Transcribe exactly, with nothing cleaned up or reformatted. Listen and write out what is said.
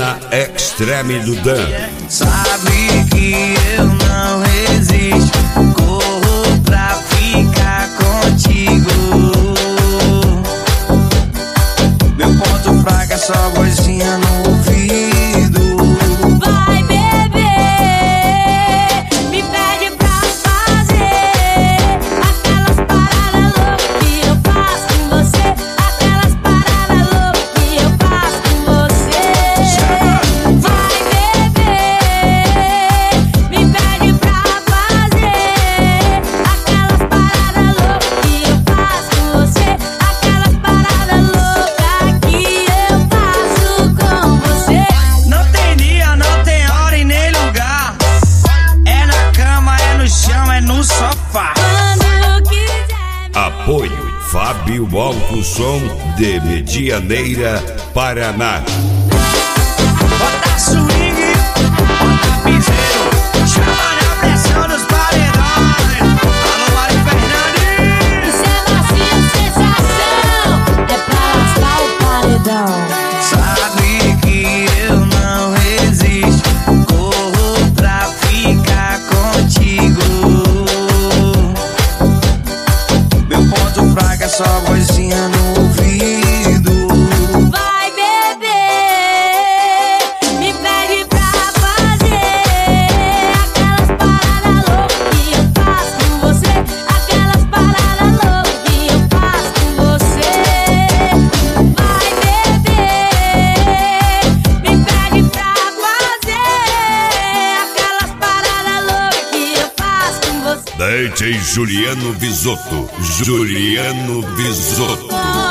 na Extreme do Dan. Sabe que eu não resisto, corro pra ficar contigo. Meu ponto fraco é só vozinha no ouvido. Vai beber, me pede pra fazer aquelas paradas loucas que eu faço com você. Aquelas paradas loucas que eu faço com você. Vai beber, me pede pra fazer aquelas paradas loucas que eu faço com você. Aquelas paradas loucas que eu faço com você. Não tem dia, não tem hora e nem lugar. É na cama, é no chão, é no sofá. Quando quiser. Apoio Fábio Alto Som de Medianeira, Paraná. Bota swing, bota piseiro, chama na pressão dos paredões. Alô, Mário Fernandes. Isso é macio, sensação. É pra lascar o paredão. Sabe que eu não resisto, corro pra ficar contigo. Meu ponto fraco é só vozinha no ouvido. Vai beber, me pede pra fazer aquelas paradas loucas que eu faço com você. Aquelas paradas loucas que eu faço com você. Vai beber, me pede pra fazer aquelas paradas loucas que eu faço com você. D J Juliano Bisotto. Juliano Bisotto.